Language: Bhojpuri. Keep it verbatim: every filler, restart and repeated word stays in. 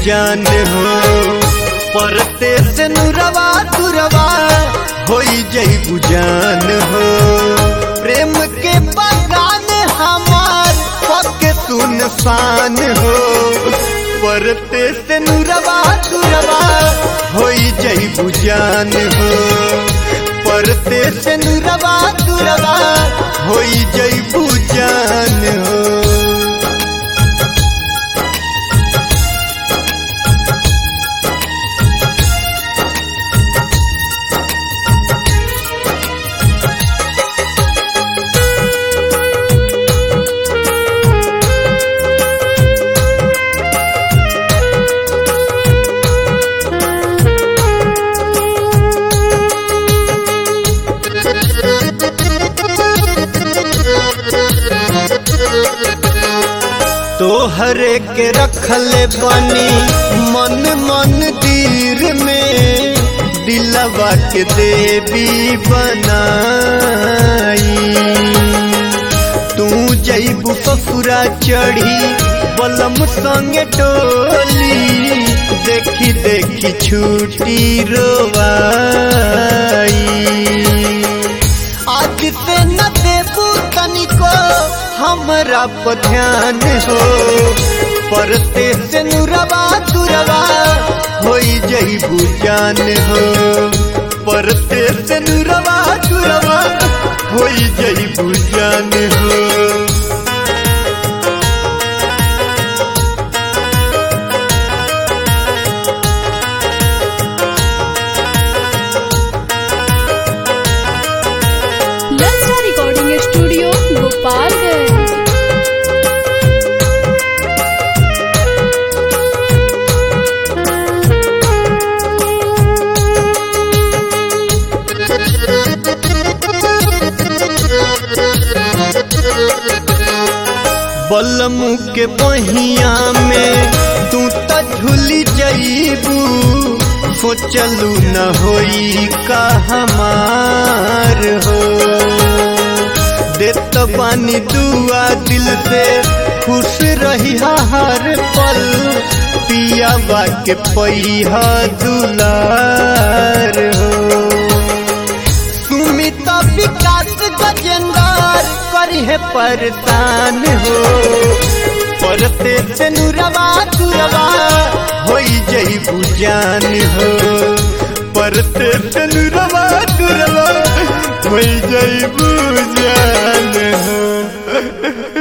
जान हो। परते से नुरवा तुरवा होई जईबू जान हो। प्रेम के बगान हमार पक्के सुनसान हो। परते से नुरवा तुरवा होई जईबू जान हो। परते से नुरवा तुरवा होई जईबू जान हो। तोहरे के रखले बानी मन मंदिर में। दिलवा के देवी बनाई। तू जईबू ससुरा चढ़ी बलम संगे टोली। देखी देखी छूटी रोवाई। आज से न देबू तनिको हमरा पर ध्यान हो। परते से नुरवा तुरवा होई जईबू जान हो। परते से नुरवा तुरवा होई जईबू जान हो। ललचा रिकॉर्डिंग स्टूडियो गोपालगंज। बलमू के बहिया में तू त झूली जईबू। सोचलू न होई का हमार हो। देत बानी दुआ दिल से खुश रही हर पल। पियावा के पैहा दुलार हो। सुमिता विकास गजेंद्र करी है परेशान हो। परते से नुरवा तुरवा होई जईबू जान हो। परते से नुरवा तुरवा होई जईबू जान हो।